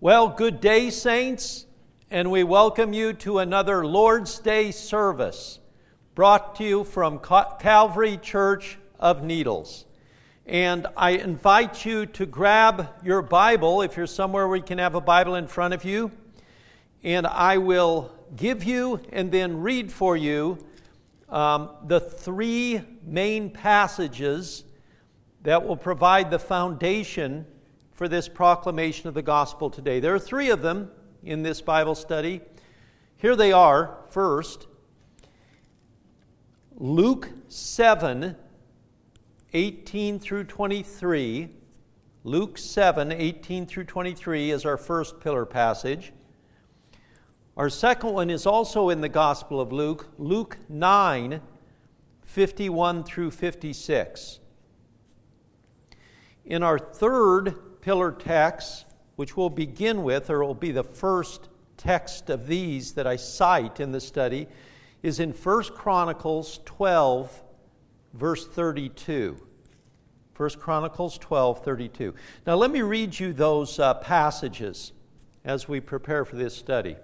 Well, good day, saints, and we welcome you to another Lord's Day service brought to you from Calvary Church of Needles. And I invite you to grab your Bible, if you're somewhere where you can have a Bible in front of you, and I will give you and then read for you the three main passages that will provide the foundation for this proclamation of the gospel today. There are three of them in this Bible study. Here they are. First, Luke 7, 18 through 23. Luke 7, 18 through 23 is our first pillar passage. Our second one is also in the Gospel of Luke, Luke 9, 51 through 56. In our third pillar text, which we'll begin with, or will be the first text of these that I cite in the study, is in 1 Chronicles 12, verse 32. 1 Chronicles 12, 32. Now let me read you those passages as we prepare for this study.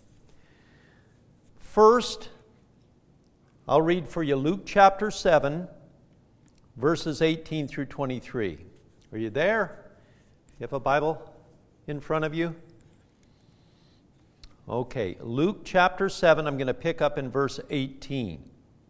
First, I'll read for you Luke chapter 7, verses 18 through 23. Are you there? You have a Bible in front of you? Okay, Luke chapter 7, I'm going to pick up in verse 18.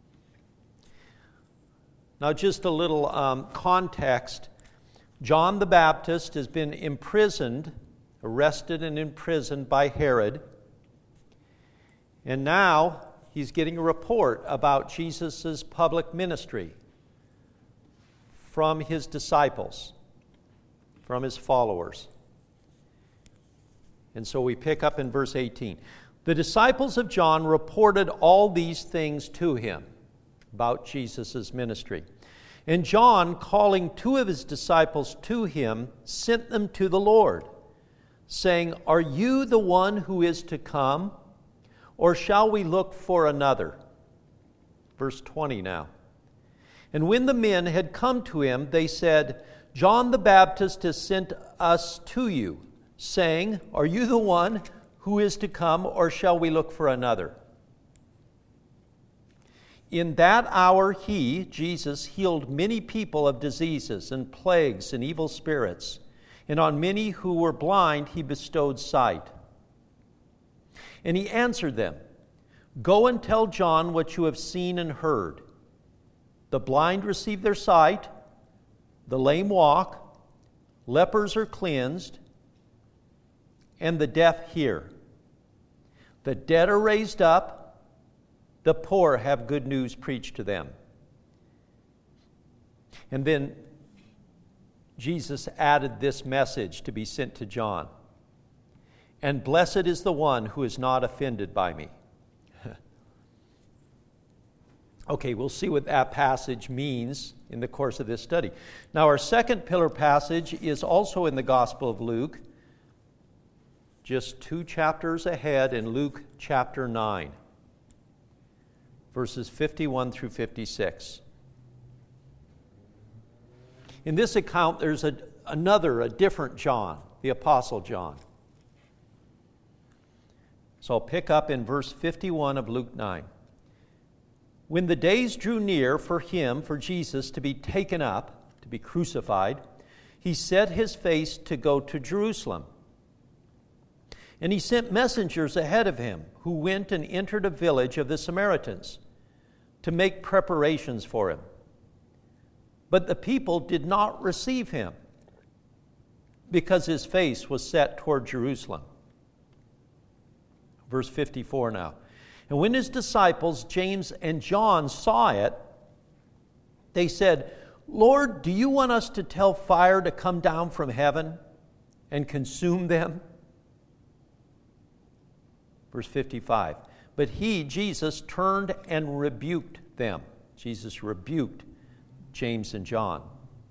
Now, just a little context. John the Baptist has been arrested and imprisoned by Herod. And now he's getting a report about Jesus' public ministry from his disciples, from his followers. And so we pick up in verse 18. The disciples of John reported all these things to him about Jesus' ministry. And John, calling two of his disciples to him, sent them to the Lord, saying, "Are you the one who is to come, or shall we look for another?" Verse 20 now. And when the men had come to him, they said, "John the Baptist has sent us to you, saying, 'Are you the one who is to come, or shall we look for another?'" In that hour he, Jesus, healed many people of diseases and plagues and evil spirits, and on many who were blind he bestowed sight. And he answered them, "Go and tell John what you have seen and heard. The blind receive their sight, the lame walk, lepers are cleansed, and the deaf hear. The dead are raised up, the poor have good news preached to them." And then Jesus added this message to be sent to John. "And blessed is the one who is not offended by me." Okay, we'll see what that passage means in the course of this study. Now, our second pillar passage is also in the Gospel of Luke, just 2 chapters ahead in Luke chapter 9, verses 51 through 56. In this account, there's a different John, the Apostle John. So I'll pick up in verse 51 of Luke 9. When the days drew near for Jesus, to be taken up, to be crucified, he set his face to go to Jerusalem. And he sent messengers ahead of him, who went and entered a village of the Samaritans to make preparations for him. But the people did not receive him, because his face was set toward Jerusalem. Verse 54 now. And when his disciples, James and John, saw it, they said, "Lord, do you want us to tell fire to come down from heaven and consume them?" Verse 55. But he, Jesus, turned and rebuked them. Jesus rebuked James and John.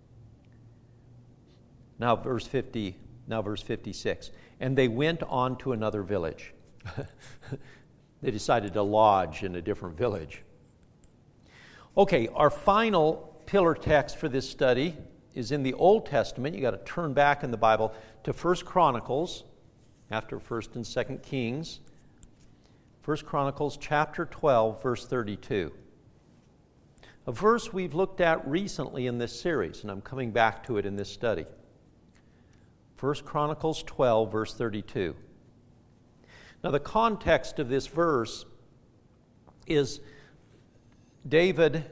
Now verse 56. And they went on to another village. They decided to lodge in a different village. Okay, our final pillar text for this study is in the Old Testament. You got to turn back in the Bible to 1 Chronicles after 1st and 2nd Kings. 1 Chronicles chapter 12, verse 32. A verse we've looked at recently in this series, and I'm coming back to it in this study. 1 Chronicles 12, verse 32. Now, the context of this verse is David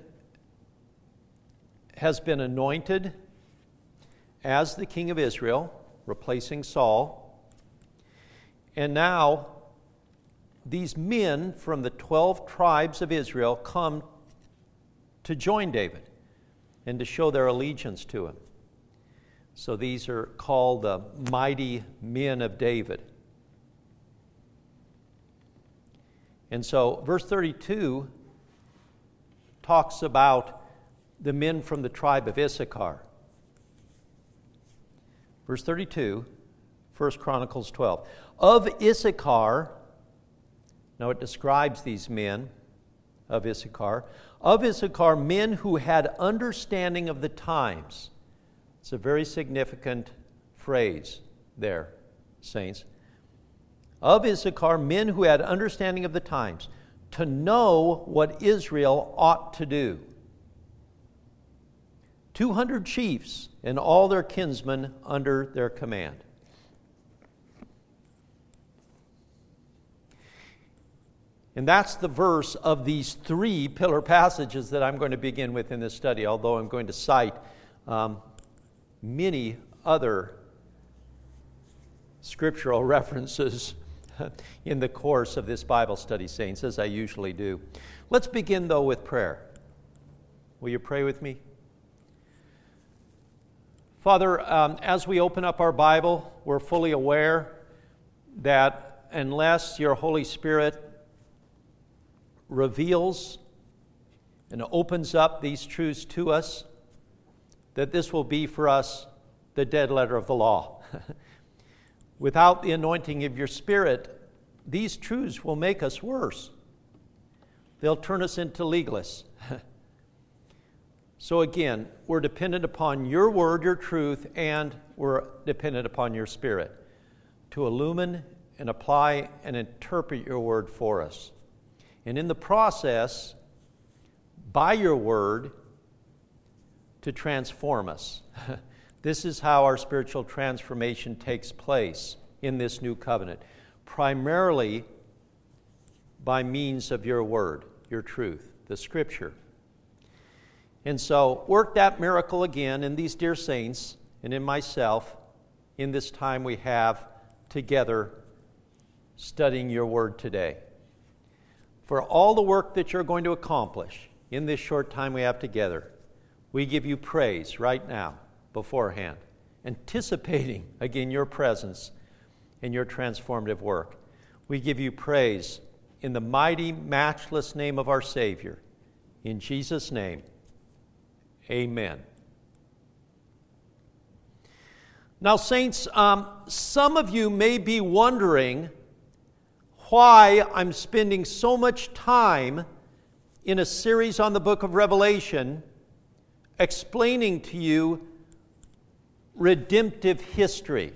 has been anointed as the king of Israel, replacing Saul. And now, these men from the 12 tribes of Israel come to join David and to show their allegiance to him. So these are called the mighty men of David. And so verse 32 talks about the men from the tribe of Issachar. Verse 32, 1 Chronicles 12. Of Issachar, now it describes these men of Issachar. Of Issachar, men who had understanding of the times. It's a very significant phrase there, saints. Of Issachar, men who had understanding of the times, to know what Israel ought to do. 200 chiefs and all their kinsmen under their command. And that's the verse of these three pillar passages that I'm going to begin with in this study, although I'm going to cite many other scriptural references in the course of this Bible study, saints, as I usually do. Let's begin, though, with prayer. Will you pray with me? Father, as we open up our Bible, we're fully aware that unless your Holy Spirit reveals and opens up these truths to us, that this will be for us the dead letter of the law. Without the anointing of your Spirit, these truths will make us worse. They'll turn us into legalists. So again, we're dependent upon your word, your truth, and we're dependent upon your Spirit to illumine and apply and interpret your word for us. And in the process, by your word, to transform us. This is how our spiritual transformation takes place in this new covenant, primarily by means of your word, your truth, the Scripture. And so, work that miracle again in these dear saints and in myself in this time we have together studying your word today. For all the work that you're going to accomplish in this short time we have together, we give you praise right now, beforehand, anticipating, again, your presence and your transformative work. We give you praise in the mighty, matchless name of our Savior. In Jesus' name, amen. Now, saints, some of you may be wondering why I'm spending so much time in a series on the book of Revelation explaining to you redemptive history.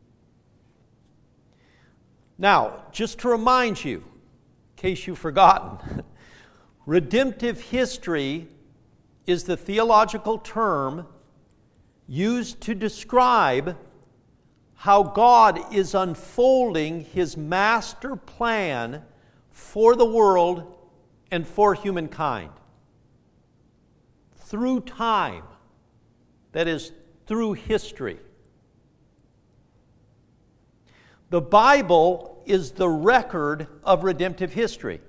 Now, just to remind you, in case you've forgotten, redemptive history is the theological term used to describe how God is unfolding his master plan for the world and for humankind. Through time, that is, through history. The Bible is the record of redemptive history.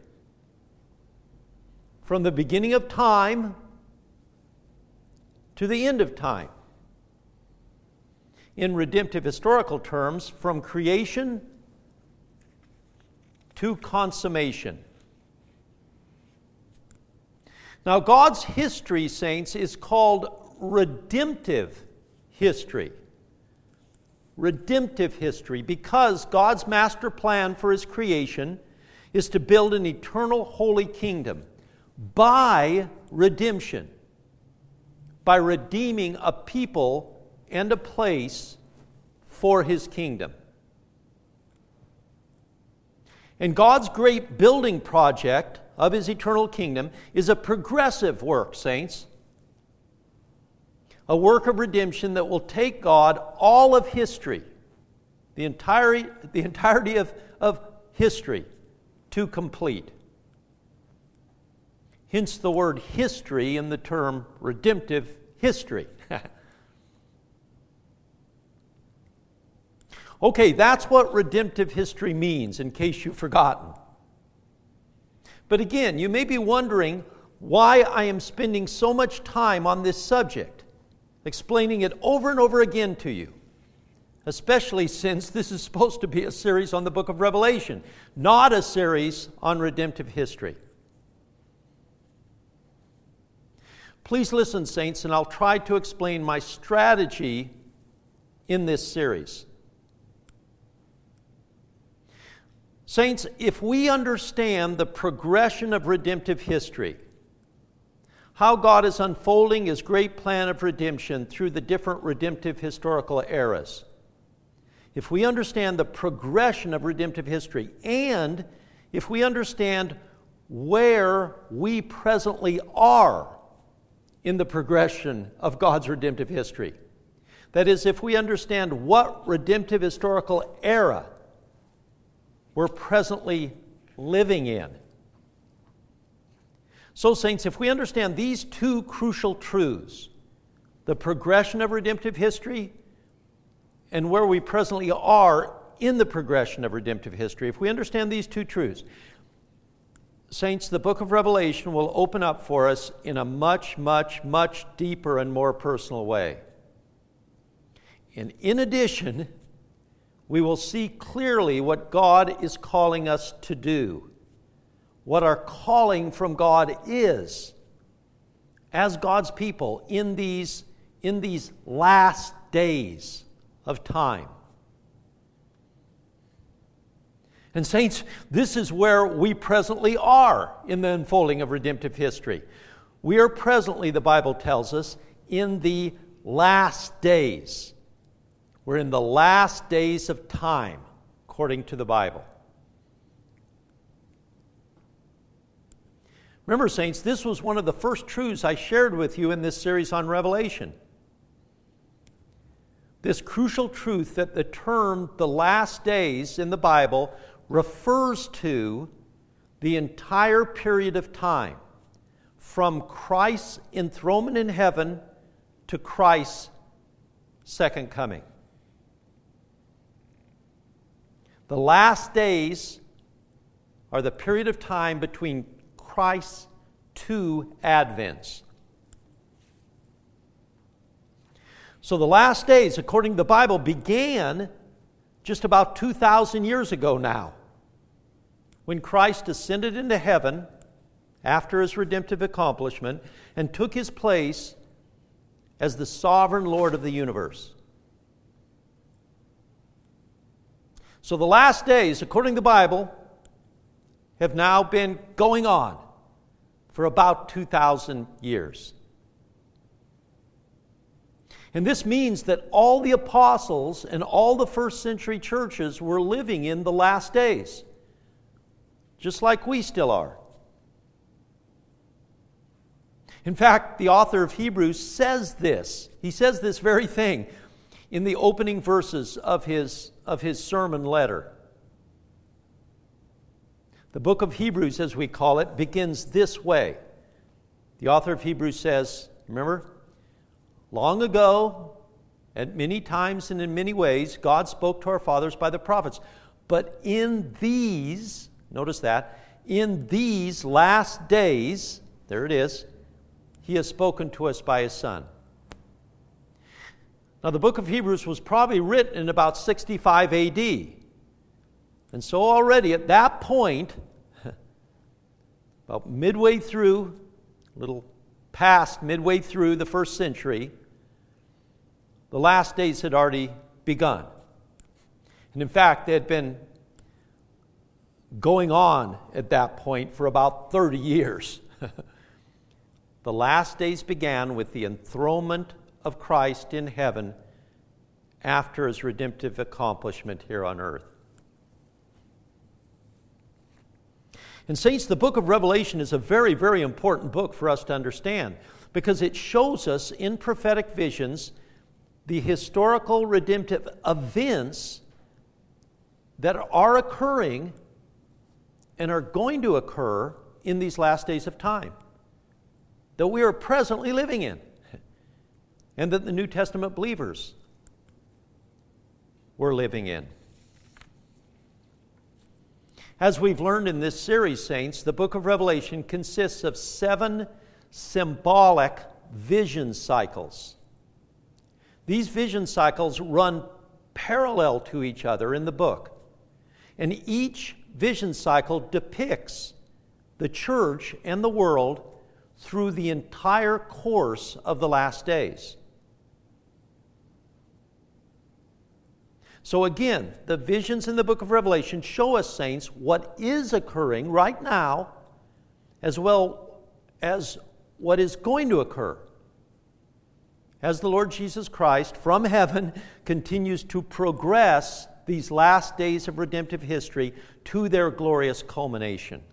From the beginning of time to the end of time. In redemptive historical terms, from creation to consummation. Now, God's history, saints, is called redemptive history. Redemptive history, because God's master plan for his creation is to build an eternal holy kingdom by redemption, by redeeming a people and a place for his kingdom. And God's great building project of His eternal kingdom is a progressive work, saints. A work of redemption that will take God all of history, the entirety of history, to complete. Hence the word history in the term redemptive history. Okay, that's what redemptive history means, in case you've forgotten. But again, you may be wondering why I am spending so much time on this subject, explaining it over and over again to you, especially since this is supposed to be a series on the book of Revelation, not a series on redemptive history. Please listen, saints, and I'll try to explain my strategy in this series. Saints, if we understand the progression of redemptive history, how God is unfolding His great plan of redemption through the different redemptive historical eras, if we understand the progression of redemptive history, and if we understand where we presently are in the progression of God's redemptive history, that is, if we understand what redemptive historical era we're presently living in. So, saints, if we understand these two crucial truths, the progression of redemptive history and where we presently are in the progression of redemptive history, if we understand these two truths, saints, the book of Revelation will open up for us in a much, much, much deeper and more personal way. And in addition, we will see clearly what God is calling us to do, what our calling from God is as God's people in these last days of time. And saints, this is where we presently are in the unfolding of redemptive history. We are presently, the Bible tells us, in the last days. We're in the last days of time, according to the Bible. Remember, saints, this was one of the first truths I shared with you in this series on Revelation. This crucial truth that the term the last days in the Bible refers to the entire period of time, from Christ's enthronement in heaven to Christ's second coming. The last days are the period of time between Christ's two advents. So the last days, according to the Bible, began just about 2,000 years ago now, when Christ ascended into heaven after His redemptive accomplishment and took His place as the sovereign Lord of the universe. So the last days, according to the Bible, have now been going on for about 2,000 years. And this means that all the apostles and all the first century churches were living in the last days, just like we still are. In fact, the author of Hebrews says this. He says this very thing in the opening verses of his sermon letter. The book of Hebrews, as we call it, begins this way. The author of Hebrews says, remember, long ago, at many times and in many ways, God spoke to our fathers by the prophets. But in these, notice that, in these last days, there it is, He has spoken to us by His Son. Now, the book of Hebrews was probably written in about 65 A.D. And so already at that point, about midway through, a little past midway through the first century, the last days had already begun. And in fact, they had been going on at that point for about 30 years. The last days began with the enthronement of Christ in heaven after His redemptive accomplishment here on earth. And saints, the book of Revelation is a very, very important book for us to understand because it shows us in prophetic visions the historical redemptive events that are occurring and are going to occur in these last days of time that we are presently living in, and that the New Testament believers were living in. As we've learned in this series, saints, the book of Revelation consists of 7 symbolic vision cycles. These vision cycles run parallel to each other in the book, and each vision cycle depicts the church and the world through the entire course of the last days. So again, the visions in the book of Revelation show us, saints, what is occurring right now, as well as what is going to occur as the Lord Jesus Christ from heaven continues to progress these last days of redemptive history to their glorious culmination.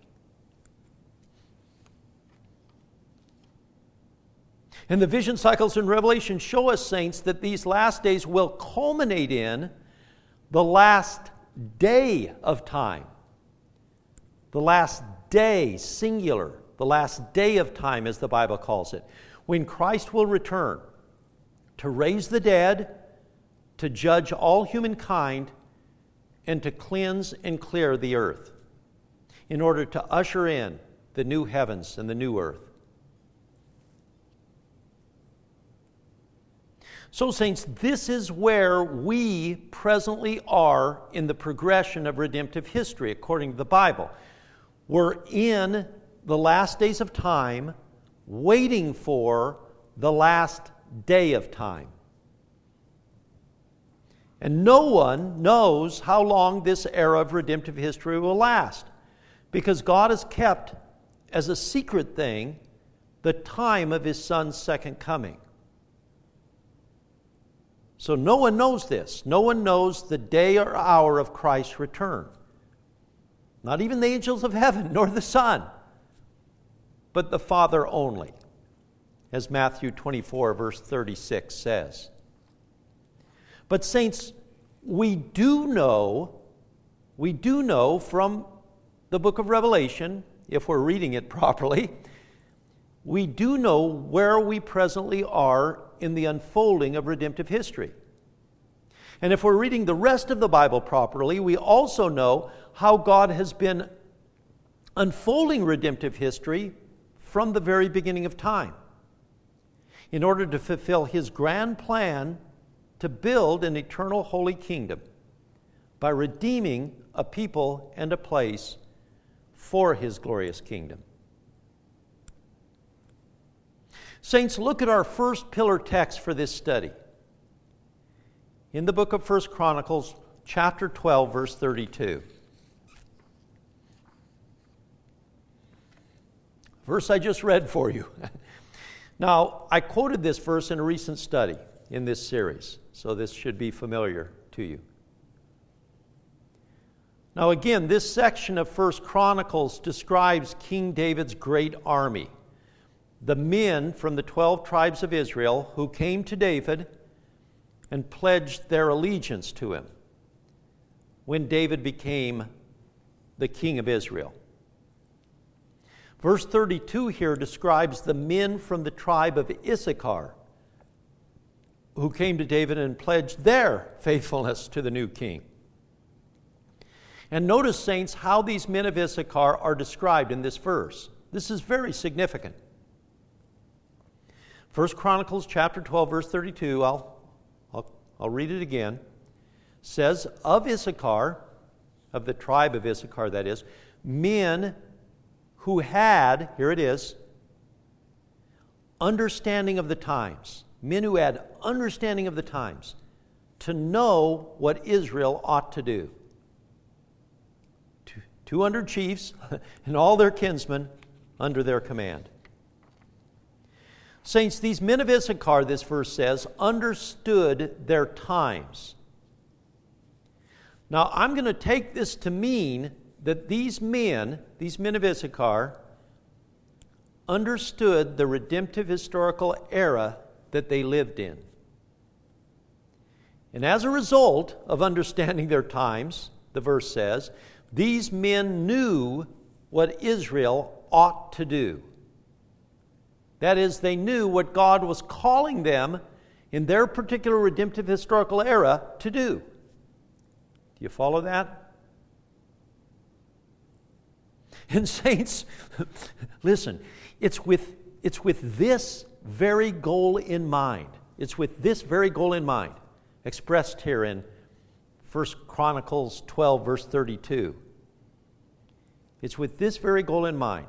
And the vision cycles in Revelation show us, saints, that these last days will culminate in the last day of time. The last day, singular, the last day of time, as the Bible calls it, when Christ will return to raise the dead, to judge all humankind, and to cleanse and clear the earth in order to usher in the new heavens and the new earth. So, saints, this is where we presently are in the progression of redemptive history, according to the Bible. We're in the last days of time, waiting for the last day of time. And no one knows how long this era of redemptive history will last, because God has kept as a secret thing the time of His Son's second coming. So no one knows this. No one knows the day or hour of Christ's return. Not even the angels of heaven, nor the Son, but the Father only, as Matthew 24, verse 36 says. But saints, we do know from the book of Revelation, if we're reading it properly, we do know where we presently are in the unfolding of redemptive history. And if we're reading the rest of the Bible properly, we also know how God has been unfolding redemptive history from the very beginning of time in order to fulfill His grand plan to build an eternal holy kingdom by redeeming a people and a place for His glorious kingdom. Saints, look at our first pillar text for this study. In the book of 1 Chronicles, chapter 12, verse 32. Verse I just read for you. Now, I quoted this verse in a recent study in this series, so this should be familiar to you. Now again, this section of 1 Chronicles describes King David's great army, the men from the 12 tribes of Israel who came to David and pledged their allegiance to him when David became the king of Israel. Verse 32 here describes the men from the tribe of Issachar who came to David and pledged their faithfulness to the new king. And notice, saints, how these men of Issachar are described in this verse. This is very significant. 1 Chronicles chapter 12, verse 32, I'll read it again, says, of Issachar, of the tribe of Issachar that is, men who had, here it is, understanding of the times. Men who had understanding of the times to know what Israel ought to do. 200 chiefs and all their kinsmen under their command. Saints, these men of Issachar, this verse says, understood their times. Now, I'm going to take this to mean that these men of Issachar, understood the redemptive historical era that they lived in. And as a result of understanding their times, the verse says, these men knew what Israel ought to do. That is, they knew what God was calling them in their particular redemptive historical era to do. Do you follow that? And saints, listen, it's with this very goal in mind. It's with this very goal in mind, expressed here in 1 Chronicles 12, verse 32. It's with this very goal in mind.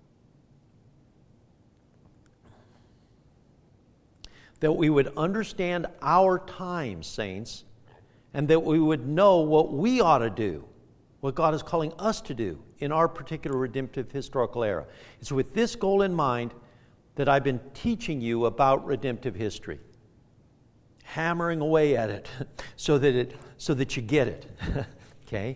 That we would understand our times, saints, and that we would know what we ought to do, what God is calling us to do in our particular redemptive historical era. It's with this goal in mind that I've been teaching you about redemptive history, hammering away at it so that you get it. Okay?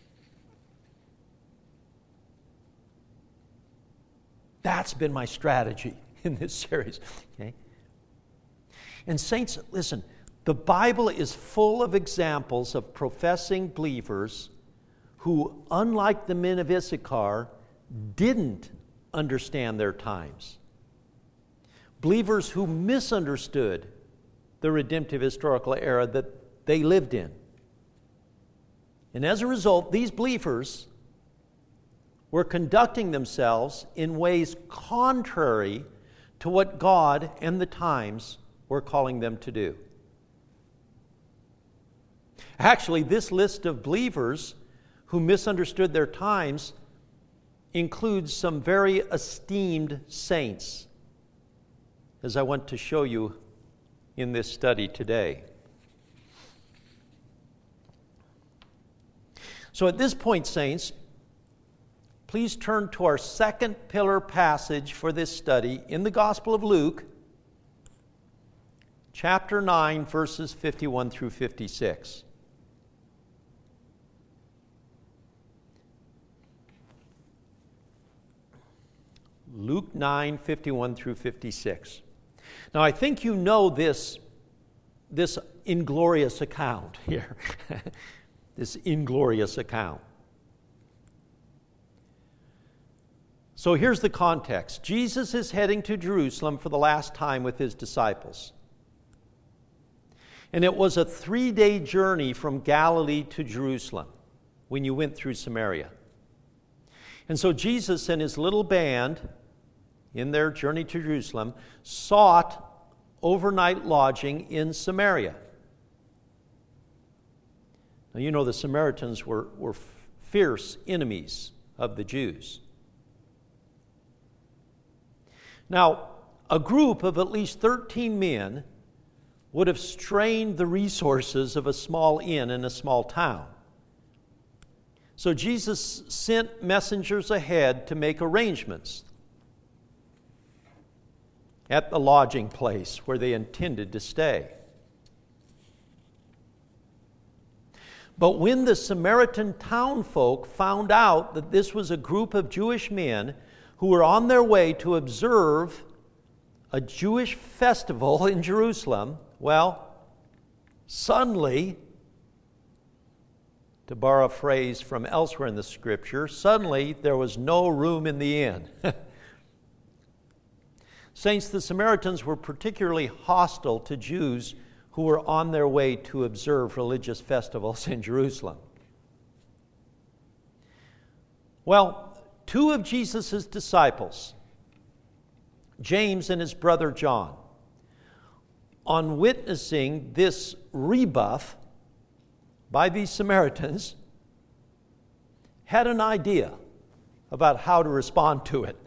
That's been my strategy in this series. Okay? And saints, listen, the Bible is full of examples of professing believers who, unlike the men of Issachar, didn't understand their times. Believers who misunderstood the redemptive historical era that they lived in. And as a result, these believers were conducting themselves in ways contrary to what God and the times were calling them to do. Actually, this list of believers who misunderstood their times includes some very esteemed saints, as I want to show you in this study today. So at this point, saints, please turn to our second pillar passage for this study in the Gospel of Luke, chapter 9, verses 51 through 56. Luke 9, 51 through 56. Now, I think you know this inglorious account here. This inglorious account. So here's the context. Jesus is heading to Jerusalem for the last time with his disciples. And it was a 3-day journey from Galilee to Jerusalem when you went through Samaria. And so Jesus and his little band, in their journey to Jerusalem, sought overnight lodging in Samaria. Now, you know the Samaritans were fierce enemies of the Jews. Now, a group of at least 13 men would have strained the resources of a small inn in a small town. So Jesus sent messengers ahead to make arrangements at the lodging place where they intended to stay. But when the Samaritan townfolk found out that this was a group of Jewish men who were on their way to observe a Jewish festival in Jerusalem, well, suddenly, to borrow a phrase from elsewhere in the Scripture, suddenly there was no room in the inn. Saints, the Samaritans were particularly hostile to Jews who were on their way to observe religious festivals in Jerusalem. Well, 2 of Jesus' disciples, James and his brother John, on witnessing this rebuff by these Samaritans, had an idea about how to respond to it.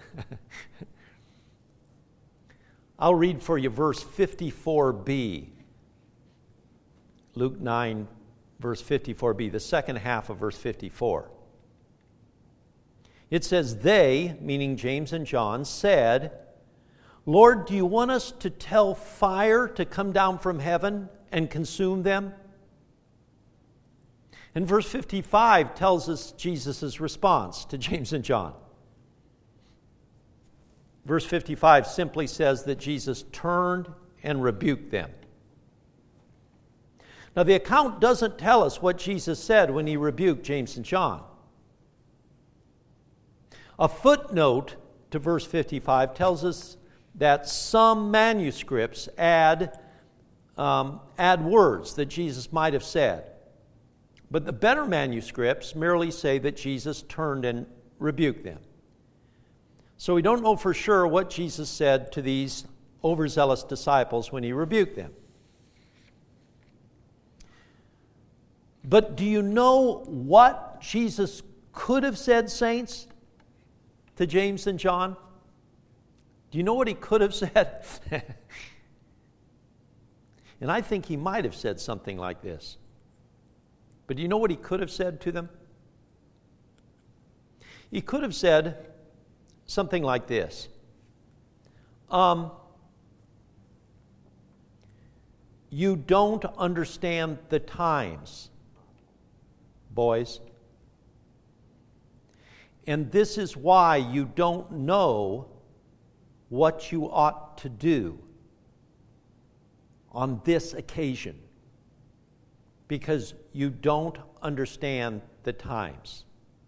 I'll read for you verse 54b. Luke 9, verse 54b, the second half of verse 54. It says, they, meaning James and John, said, Lord, do you want us to tell fire to come down from heaven and consume them? And verse 55 tells us Jesus' response to James and John. Verse 55 simply says that Jesus turned and rebuked them. Now, the account doesn't tell us what Jesus said when he rebuked James and John. A footnote to verse 55 tells us that some manuscripts add words that Jesus might have said. But the better manuscripts merely say that Jesus turned and rebuked them. So we don't know for sure what Jesus said to these overzealous disciples when he rebuked them. But do you know what Jesus could have said, saints, to James and John? Do you know what he could have said? And I think he might have said something like this. But do you know what he could have said to them? He could have said something like this. You don't understand the times, boys. And this is why you don't know what you ought to do on this occasion, because you don't understand the times.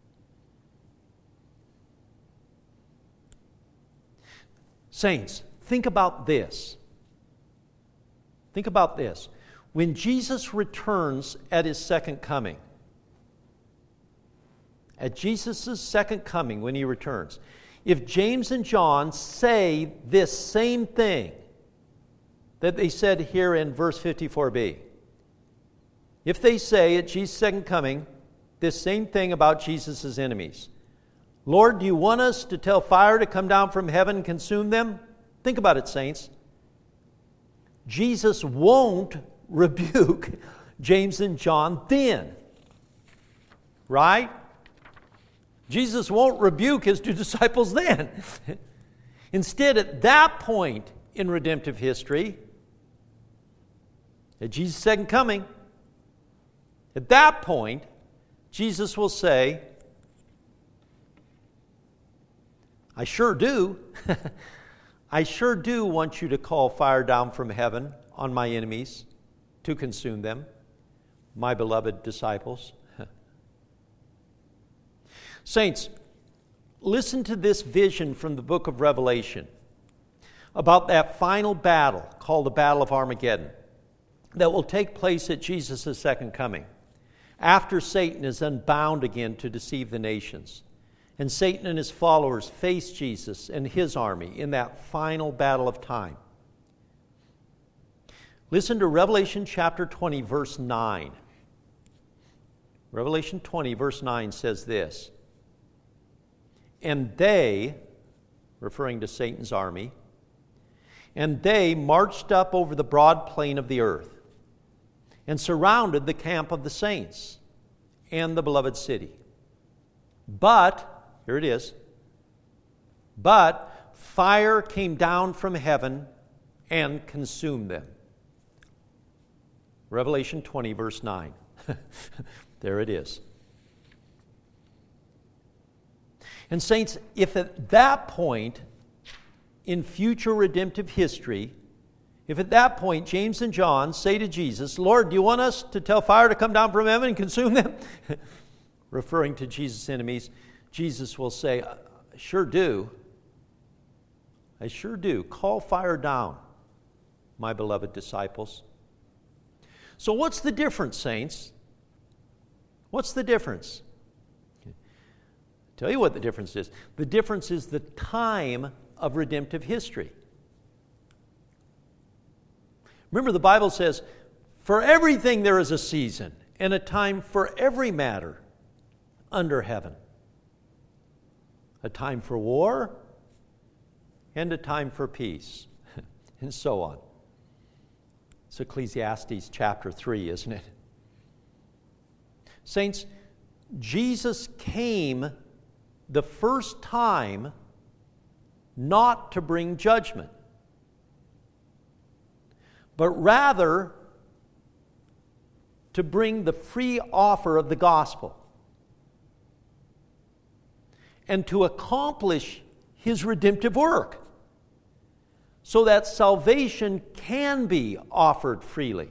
Saints, think about this. Think about this. When Jesus returns at his second coming, at Jesus' second coming when he returns, if James and John say this same thing that they said here in verse 54b, if they say at Jesus' second coming this same thing about Jesus' enemies, Lord, do you want us to tell fire to come down from heaven and consume them? Think about it, saints. Jesus won't rebuke James and John then. Right? Jesus won't rebuke his two disciples then. Instead, at that point in redemptive history, at Jesus' second coming, at that point, Jesus will say, I sure do. I sure do want you to call fire down from heaven on my enemies to consume them, my beloved disciples. Saints, listen to this vision from the book of Revelation about that final battle called the Battle of Armageddon that will take place at Jesus' second coming, after Satan is unbound again to deceive the nations. And Satan and his followers face Jesus and his army in that final battle of time. Listen to Revelation chapter 20, verse 9. Revelation 20, verse 9 says this. And they, referring to Satan's army, and they marched up over the broad plain of the earth and surrounded the camp of the saints and the beloved city. But, here it is, but fire came down from heaven and consumed them. Revelation 20, verse 9. There it is. And saints, if at that point in future redemptive history, if at that point James and John say to Jesus, Lord, do you want us to tell fire to come down from heaven and consume them? Referring to Jesus' enemies, Jesus will say, I sure do. I sure do. Call fire down, my beloved disciples. So what's the difference, saints? What's the difference? I'll tell you what the difference is. The difference is the time of redemptive history. Remember, the Bible says, for everything there is a season and a time for every matter under heaven. A time for war and a time for peace, and so on. It's Ecclesiastes chapter 3, isn't it? Saints, Jesus came the first time not to bring judgment, but rather to bring the free offer of the gospel and to accomplish his redemptive work so that salvation can be offered freely.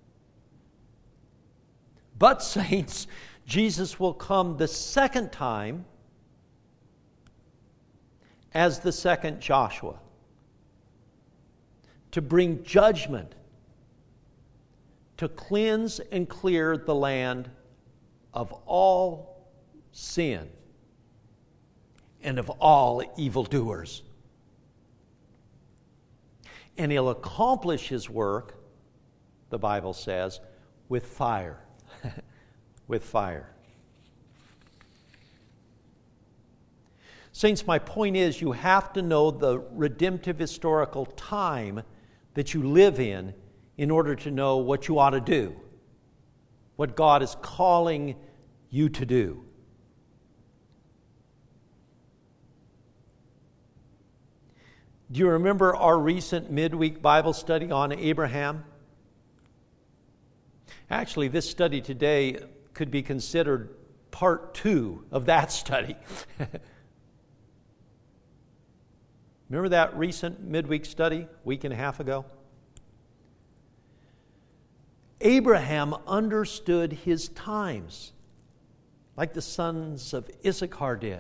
But, saints, Jesus will come the second time as the second Joshua to bring judgment, to cleanse and clear the land of all sin and of all evildoers. And he'll accomplish his work, the Bible says, with fire. With fire. Saints, my point is you have to know the redemptive historical time that you live in order to know what you ought to do, what God is calling you to do. Do you remember our recent midweek Bible study on Abraham? Actually, this study today could be considered part 2 of that study. Remember that recent midweek study, week and a half ago? Abraham understood his times, like the sons of Issachar did.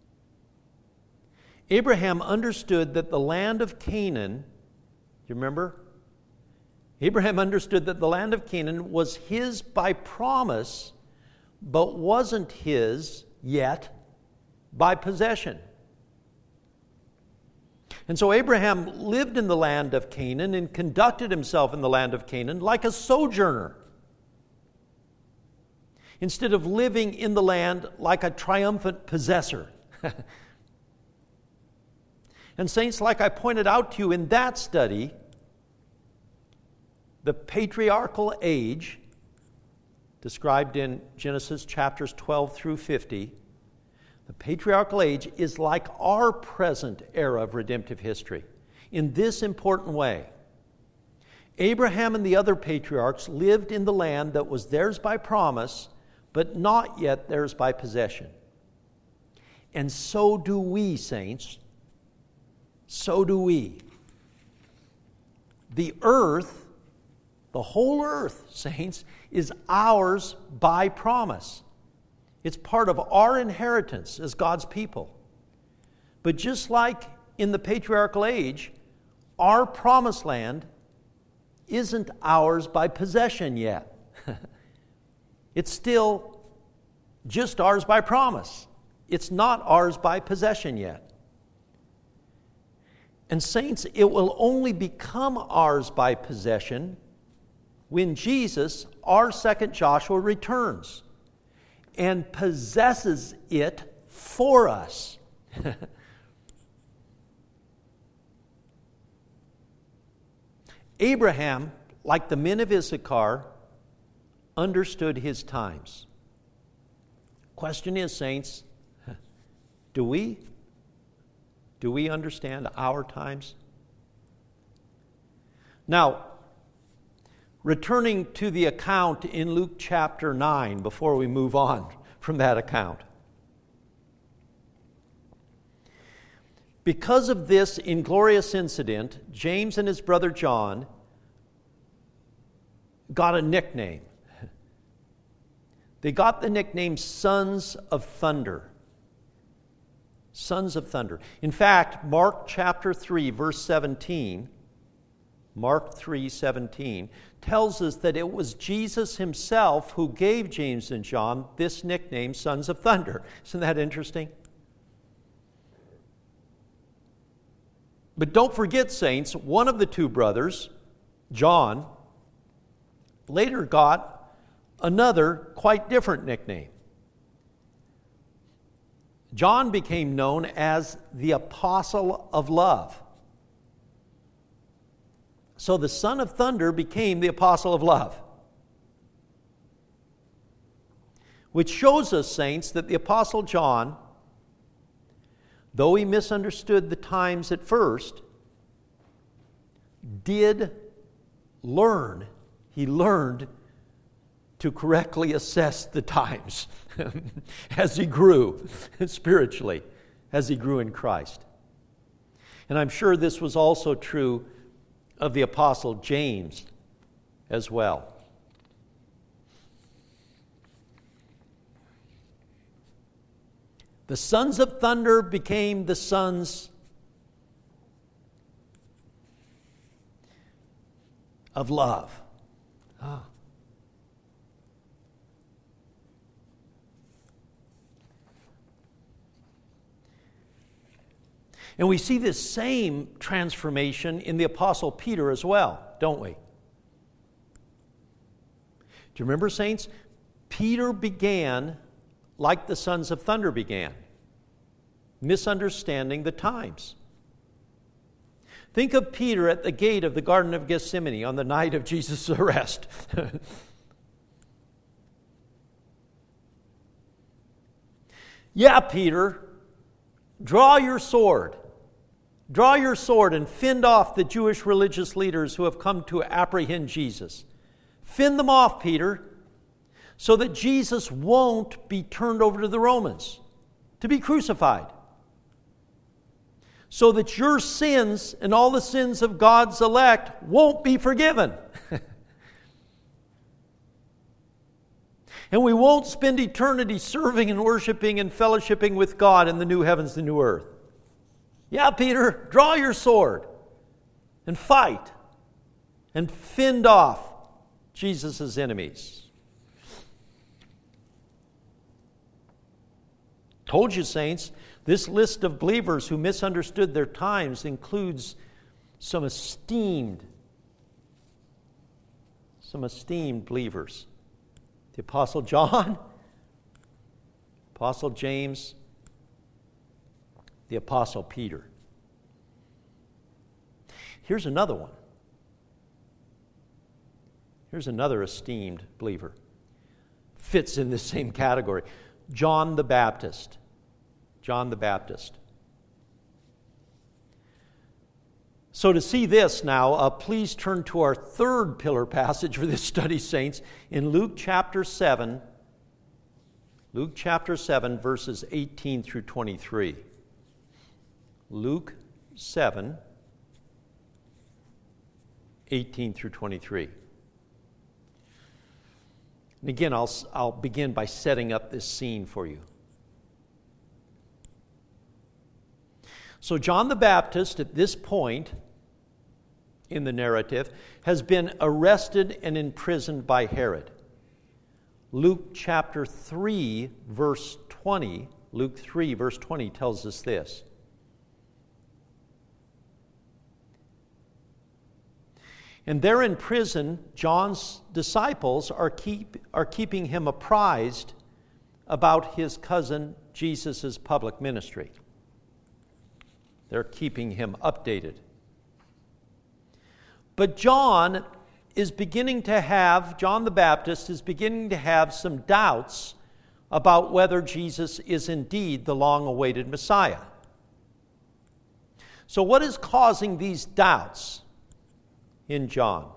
Abraham understood that the land of Canaan, you remember? Abraham understood that the land of Canaan was his by promise, but wasn't his yet by possession. And so Abraham lived in the land of Canaan and conducted himself in the land of Canaan like a sojourner, instead of living in the land like a triumphant possessor. And saints, like I pointed out to you in that study, the patriarchal age, described in Genesis chapters 12 through 50, the patriarchal age is like our present era of redemptive history in this important way. Abraham and the other patriarchs lived in the land that was theirs by promise, but not yet theirs by possession. And so do we, saints. So do we. The earth, the whole earth, saints, is ours by promise. It's part of our inheritance as God's people. But just like in the patriarchal age, our promised land isn't ours by possession yet. It's still just ours by promise. It's not ours by possession yet. And saints, it will only become ours by possession when Jesus, our second Joshua, returns and possesses it for us. Abraham, like the men of Issachar, understood his times. Question is, saints, do we? Do we understand our times? Now, returning to the account in Luke chapter 9, before we move on from that account. Because of this inglorious incident, James and his brother John got a nickname. They got the nickname Sons of Thunder. Sons of thunder. In fact, Mark chapter 3, verse 17, Mark 3:17, tells us that it was Jesus himself who gave James and John this nickname, Sons of Thunder. Isn't that interesting? But don't forget, saints, one of the two brothers, John, later got another quite different nickname. John became known as the Apostle of Love. So the Son of Thunder became the Apostle of Love. Which shows us, saints, that the Apostle John, though he misunderstood the times at first, did learn. He learned to correctly assess the times as he grew spiritually, as he grew in Christ. And I'm sure this was also true of the Apostle James as well. The sons of thunder became the sons of love. And we see this same transformation in the Apostle Peter as well, don't we? Do you remember, saints? Peter began like the sons of thunder began, misunderstanding the times. Think of Peter at the gate of the Garden of Gethsemane on the night of Jesus' arrest. Yeah, Peter, draw your sword. Draw your sword and fend off the Jewish religious leaders who have come to apprehend Jesus. Fend them off, Peter, so that Jesus won't be turned over to the Romans to be crucified. So that your sins and all the sins of God's elect won't be forgiven. And we won't spend eternity serving and worshiping and fellowshipping with God in the new heavens, the new earth. Yeah, Peter, draw your sword and fight and fend off Jesus' enemies. Told you, saints, this list of believers who misunderstood their times includes some esteemed believers. The Apostle John, Apostle James, the Apostle Peter. Here's another one. Here's another esteemed believer. Fits in this same category. John the Baptist. John the Baptist. So to see this now, please turn to our third pillar passage for this study, saints, in Luke chapter 7. Luke chapter 7, verses 18 through 23. Luke 7, 18 through 23. And again, I'll begin by setting up this scene for you. So John the Baptist, at this point in the narrative, has been arrested and imprisoned by Herod. Luke chapter 3, verse 20, Luke 3, verse 20 tells us this. And there in prison, John's disciples are keeping him apprised about his cousin Jesus' public ministry. They're keeping him updated. But John the Baptist is beginning to have some doubts about whether Jesus is indeed the long-awaited Messiah. So what is causing these doubts in John?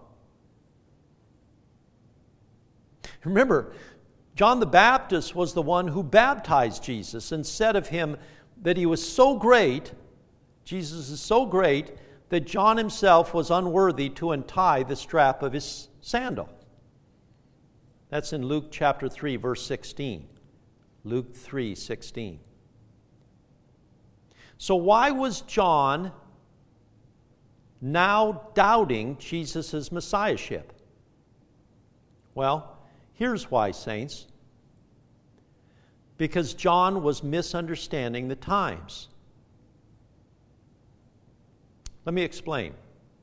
Remember, John the Baptist was the one who baptized Jesus and said of him that he was so great, Jesus is so great, that John himself was unworthy to untie the strap of his sandal. That's in Luke chapter 3, verse 16. Luke 3, 16. So why was John now doubting Jesus' messiahship? Well, here's why, saints. Because John was misunderstanding the times. Let me explain.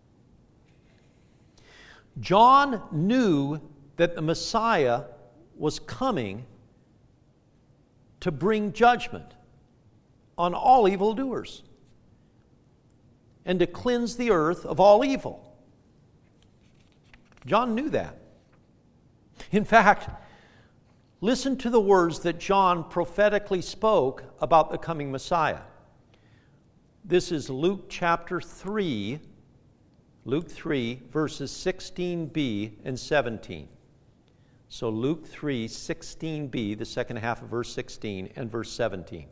John knew that the Messiah was coming to bring judgment on all evildoers and to cleanse the earth of all evil. John knew that. In fact, listen to the words that John prophetically spoke about the coming Messiah. This is Luke chapter 3, verses 16b and 17. So Luke 3:16b, the second half of verse 16 and verse 17.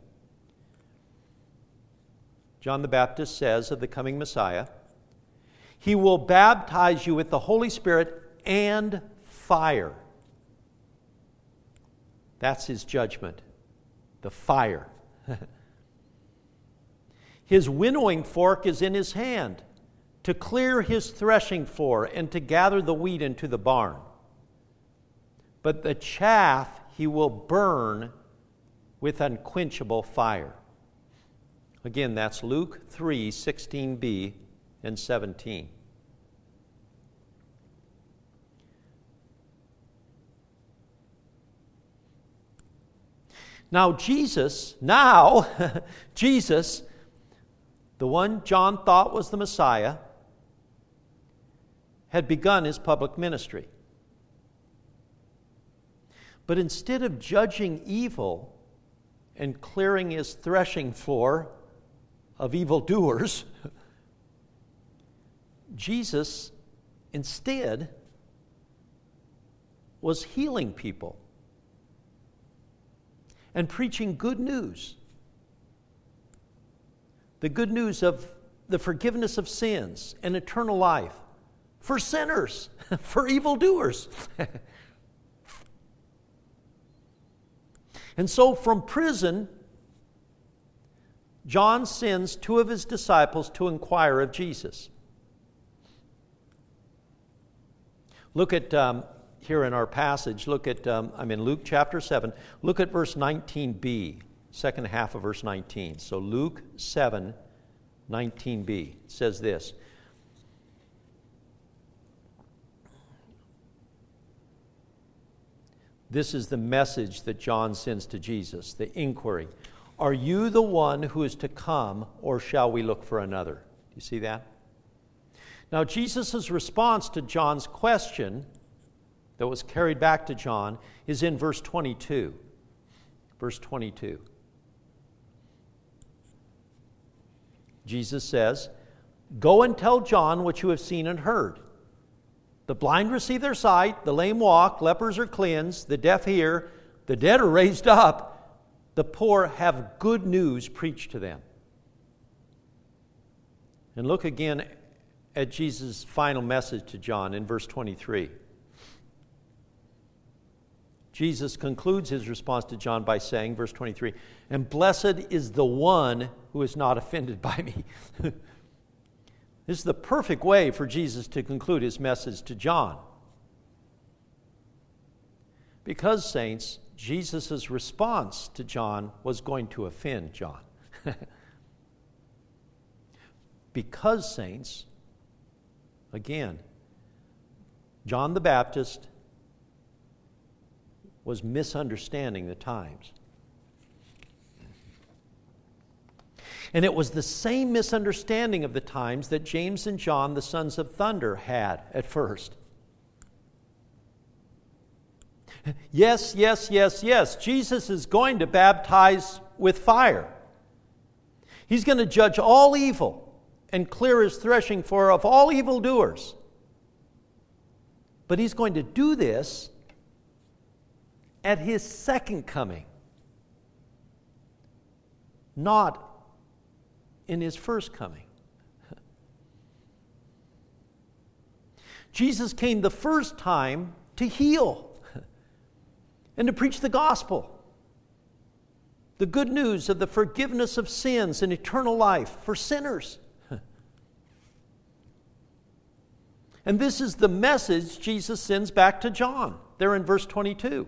John the Baptist says of the coming Messiah, "He will baptize you with the Holy Spirit and fire." That's his judgment, the fire. His winnowing fork is in his hand to clear his threshing floor and to gather the wheat into the barn. But the chaff he will burn with unquenchable fire. Again, that's Luke 3:16b and 17. Now Jesus, the one John thought was the Messiah, had begun his public ministry. But instead of judging evil and clearing his threshing floor of evildoers, Jesus instead was healing people and preaching good news. The good news of the forgiveness of sins and eternal life for sinners, for evildoers. And so from prison, John sends two of his disciples to inquire of Jesus. Look at, here in our passage, look at, I'm in Luke chapter 7, look at verse 19b, second half of verse 19. So Luke 7, 19b says this. This is the message that John sends to Jesus, the inquiry. Are you the one who is to come, or shall we look for another? Do you see that? Now, Jesus' response to John's question that was carried back to John is in verse 22. Verse 22. Jesus says, "Go and tell John what you have seen and heard. The blind receive their sight, the lame walk, lepers are cleansed, the deaf hear, the dead are raised up, the poor have good news preached to them." And look again at Jesus' final message to John in verse 23. Jesus concludes his response to John by saying, verse 23, "And blessed is the one who is not offended by me." This is the perfect way for Jesus to conclude his message to John. Because, saints, Jesus' response to John was going to offend John. Because, saints, again, John the Baptist was misunderstanding the times. And it was the same misunderstanding of the times that James and John, the sons of thunder, had at first. Yes, Jesus is going to baptize with fire. He's going to judge all evil and clear his threshing floor of all evildoers. But he's going to do this at his second coming, not in his first coming. Jesus came the first time to heal and to preach the gospel, the good news of the forgiveness of sins and eternal life for sinners. And this is the message Jesus sends back to John, there in verse 22.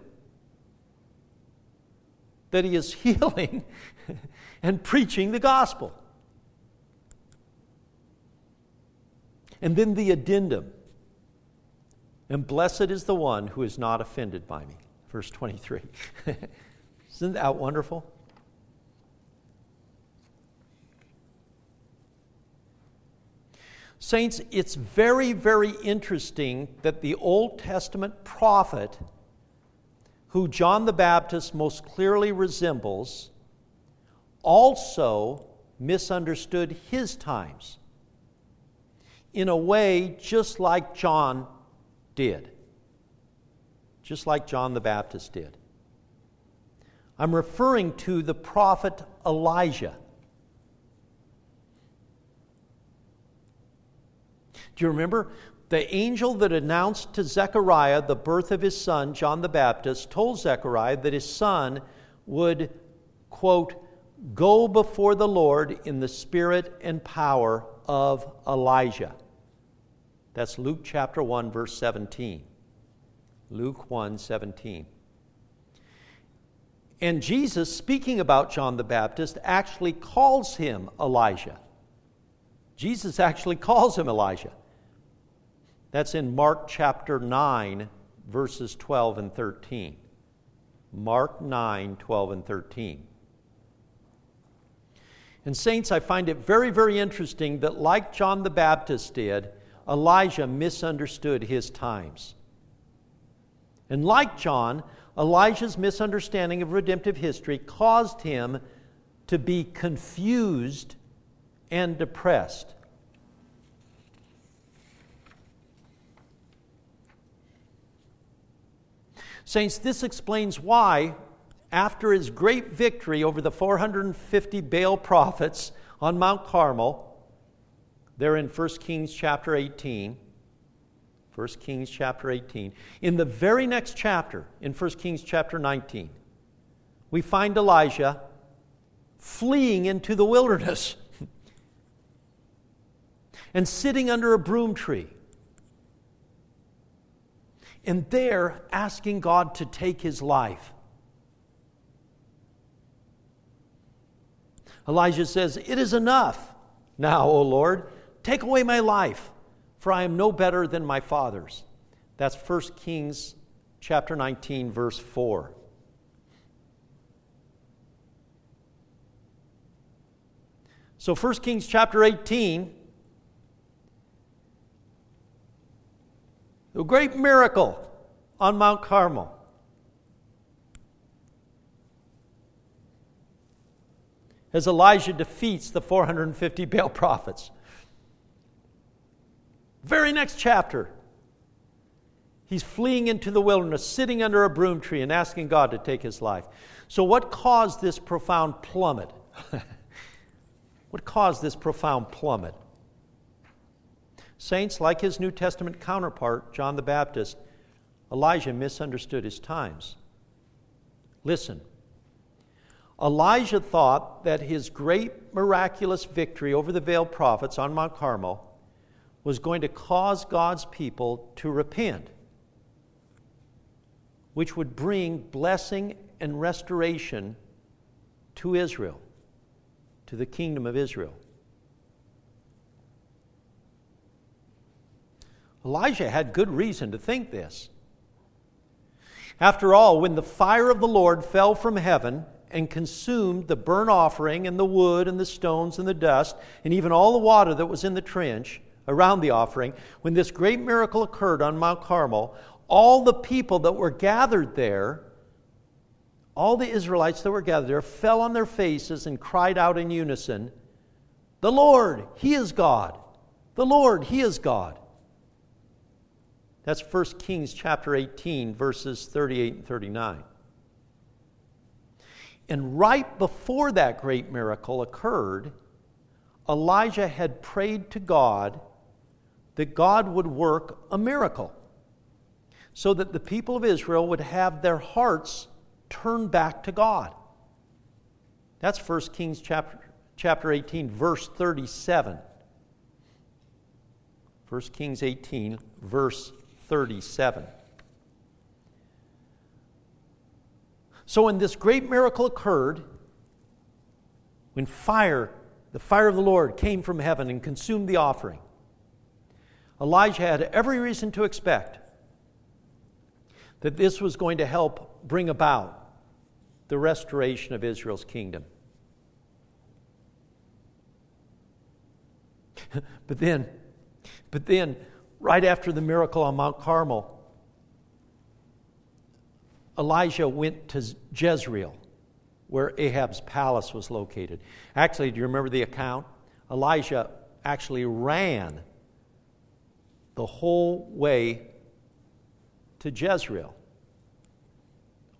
That he is healing and preaching the gospel. And then the addendum. "And blessed is the one who is not offended by me." Verse 23. Isn't that wonderful? Saints, it's very, very interesting that the Old Testament prophet, who John the Baptist most clearly resembles, also misunderstood his times in a way just like John did. just like John the Baptist did. I'm referring to the prophet Elijah. Do you remember? The angel that announced to Zechariah the birth of his son, John the Baptist, told Zechariah that his son would, quote, go before the Lord in the spirit and power of Elijah. That's Luke chapter 1, verse 17. Luke 1:17. And Jesus, speaking about John the Baptist, actually calls him Elijah. Jesus actually calls him Elijah. That's in Mark chapter 9, verses 12 and 13. Mark 9, 12 and 13. And saints, I find it very, very interesting that like John the Baptist did, Elijah misunderstood his times. And like John, Elijah's misunderstanding of redemptive history caused him to be confused and depressed. Saints, this explains why, after his great victory over the 450 Baal prophets on Mount Carmel, there in 1 Kings chapter 18, 1 Kings chapter 18, in the very next chapter, in 1 Kings chapter 19, we find Elijah fleeing into the wilderness and sitting under a broom tree. And there asking God to take his life. Elijah says, "It is enough now, O Lord. Take away my life, for I am no better than my fathers." That's 1 Kings chapter 19, verse 4. So 1 Kings chapter 18, the great miracle on Mount Carmel. As Elijah defeats the 450 Baal prophets. Very next chapter, he's fleeing into the wilderness, sitting under a broom tree and asking God to take his life. So what caused this profound plummet? What caused this profound plummet? Saints, like his New Testament counterpart, John the Baptist, Elijah misunderstood his times. Listen, Elijah thought that his great miraculous victory over the Baal prophets on Mount Carmel was going to cause God's people to repent, which would bring blessing and restoration to Israel, to the kingdom of Israel. Elijah had good reason to think this. After all, when the fire of the Lord fell from heaven and consumed the burnt offering and the wood and the stones and the dust and even all the water that was in the trench around the offering, when this great miracle occurred on Mount Carmel, all the people that were gathered there, all the Israelites that were gathered there, fell on their faces and cried out in unison, "The Lord, He is God! The Lord, He is God!" That's 1 Kings chapter 18, verses 38 and 39. And right before that great miracle occurred, Elijah had prayed to God that God would work a miracle so that the people of Israel would have their hearts turned back to God. That's 1 Kings chapter 18, verse 37. 1 Kings 18, verse 37. So when this great miracle occurred, when the fire of the Lord came from heaven and consumed the offering, Elijah had every reason to expect that this was going to help bring about the restoration of Israel's kingdom. But then, right after the miracle on Mount Carmel, Elijah went to Jezreel, where Ahab's palace was located. Actually, do you remember the account? Elijah actually ran the whole way to Jezreel.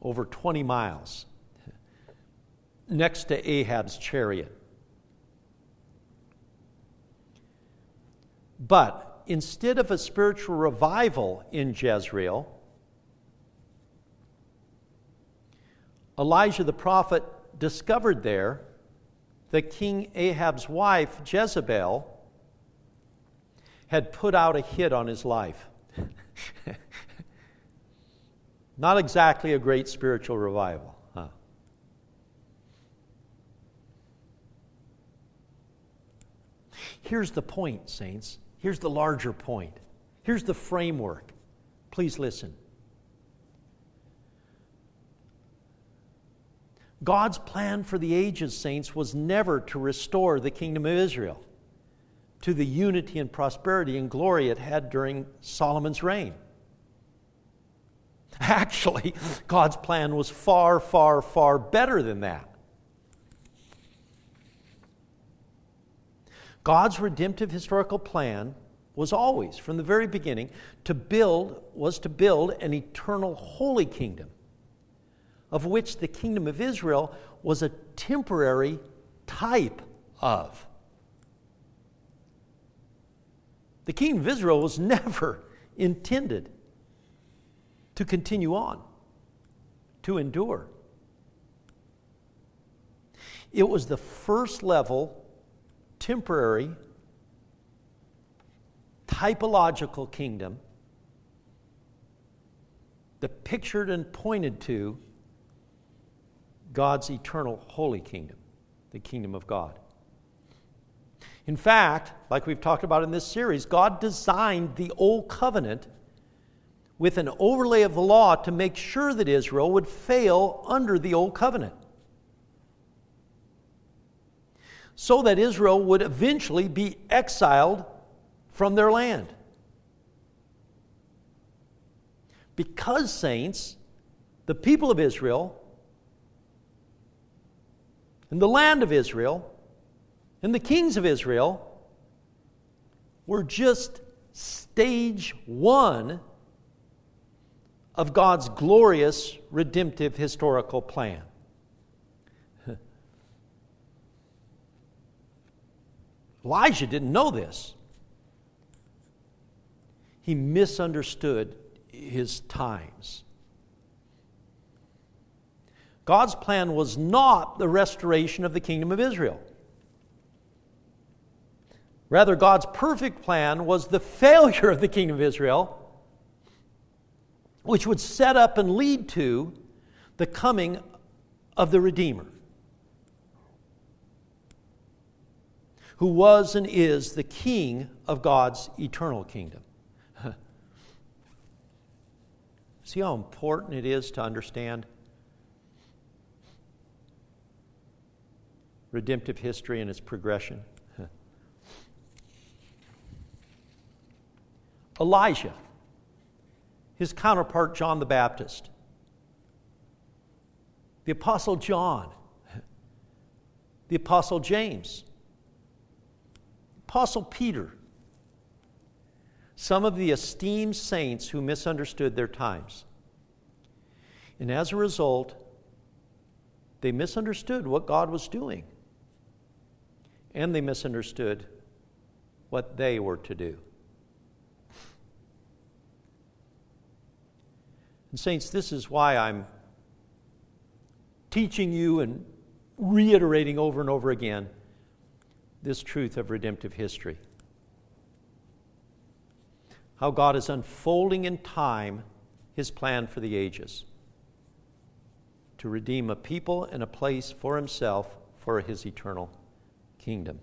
over 20 miles next to Ahab's chariot. But instead of a spiritual revival in Jezreel, Elijah the prophet discovered there that King Ahab's wife, Jezebel, had put out a hit on his life. Not exactly a great spiritual revival, huh? Here's the point, saints. Here's the larger point. Here's the framework. Please listen. God's plan for the ages, saints, was never to restore the kingdom of Israel to the unity and prosperity and glory it had during Solomon's reign. Actually, God's plan was far, far, far better than that. God's redemptive historical plan was always, from the very beginning, to build an eternal holy kingdom, of which the kingdom of Israel was a temporary type of. The kingdom of Israel was never intended to continue on, to endure. It was the first level, temporary, typological kingdom that pictured and pointed to God's eternal holy kingdom, the kingdom of God. In fact, like we've talked about in this series, God designed the Old Covenant with an overlay of the law to make sure that Israel would fail under the Old Covenant, so that Israel would eventually be exiled from their land. Because, saints, the people of Israel and the land of Israel and the kings of Israel were just stage one of God's glorious redemptive historical plan. Elijah didn't know this. He misunderstood his times. God's plan was not the restoration of the kingdom of Israel. Rather, God's perfect plan was the failure of the kingdom of Israel, which would set up and lead to the coming of the Redeemer, who was and is the King of God's eternal kingdom. See how important it is to understand redemptive history and its progression? Elijah, his counterpart John the Baptist, the Apostle John, the Apostle James, Apostle Peter, some of the esteemed saints who misunderstood their times. And as a result, they misunderstood what God was doing. And they misunderstood what they were to do. And saints, this is why I'm teaching you and reiterating over and over again this truth of redemptive history. How God is unfolding in time His plan for the ages to redeem a people and a place for Himself for His eternal kingdom.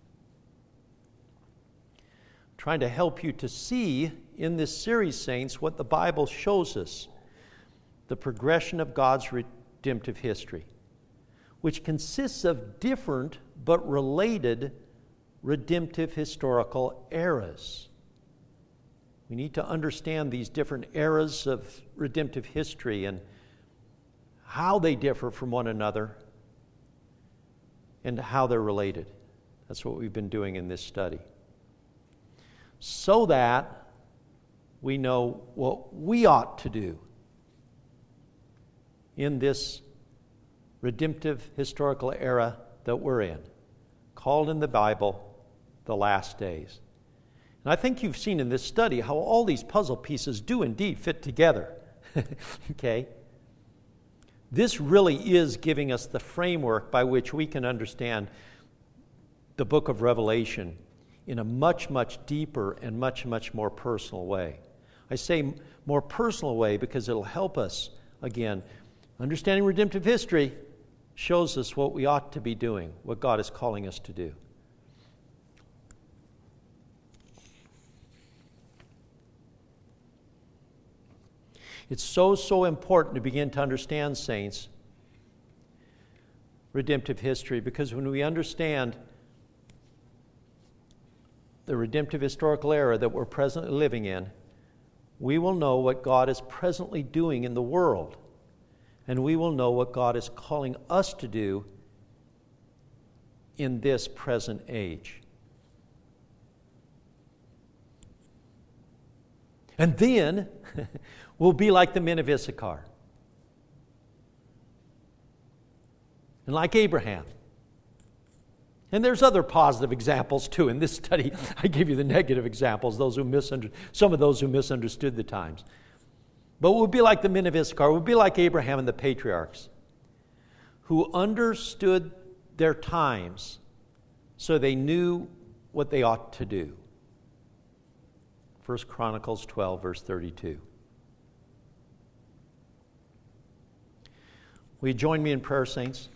I'm trying to help you to see in this series, saints, what the Bible shows us, the progression of God's redemptive history, which consists of different but related redemptive historical eras. We need to understand these different eras of redemptive history and how they differ from one another and how they're related. That's what we've been doing in this study. So that we know what we ought to do in this redemptive historical era that we're in, called in the Bible the last days. And I think you've seen in this study how all these puzzle pieces do indeed fit together. Okay? This really is giving us the framework by which we can understand the book of Revelation in a much, much deeper and much, much more personal way. I say more personal way because it'll help us, again, understanding redemptive history shows us what we ought to be doing, what God is calling us to do. It's so important to begin to understand, saints, redemptive history, because when we understand the redemptive historical era that we're presently living in, we will know what God is presently doing in the world, and we will know what God is calling us to do in this present age. And then we'll be like the men of Issachar and like Abraham. And there's other positive examples too. In this study, I gave you the negative examples, some of those who misunderstood the times. But we'll be like the men of Issachar. We'll be like Abraham and the patriarchs who understood their times so they knew what they ought to do. 1 Chronicles 12, verse 32. Will you join me in prayer, saints?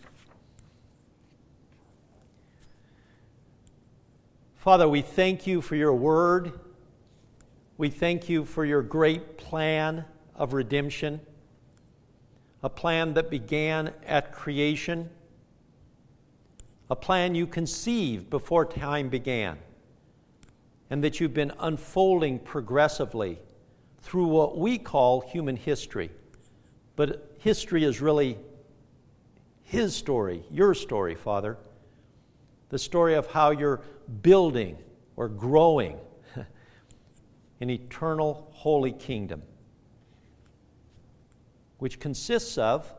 Father, we thank you for your word. We thank you for your great plan of redemption, a plan that began at creation, a plan you conceived before time began, and that you've been unfolding progressively through what we call human history. But history is really his story, your story, Father. The story of how you're building or growing an eternal holy kingdom, which consists of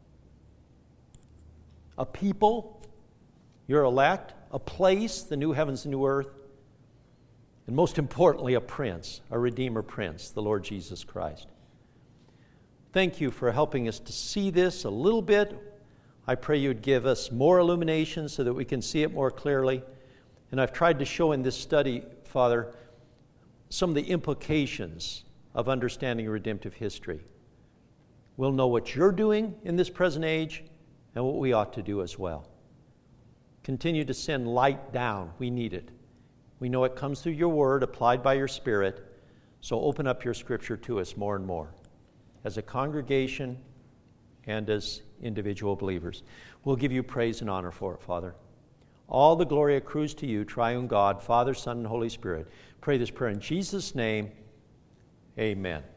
a people, your elect, a place, the new heavens and new earth, and most importantly, a prince, a Redeemer Prince, the Lord Jesus Christ. Thank you for helping us to see this a little bit. I pray you'd give us more illumination so that we can see it more clearly. And I've tried to show in this study, Father, some of the implications of understanding redemptive history. We'll know what you're doing in this present age and what we ought to do as well. Continue to send light down. We need it. We know it comes through your word applied by your Spirit, so open up your Scripture to us more and more as a congregation and as individual believers. We'll give you praise and honor for it, Father. All the glory accrues to you, triune God, Father, Son, and Holy Spirit. Pray this prayer in Jesus' name. Amen.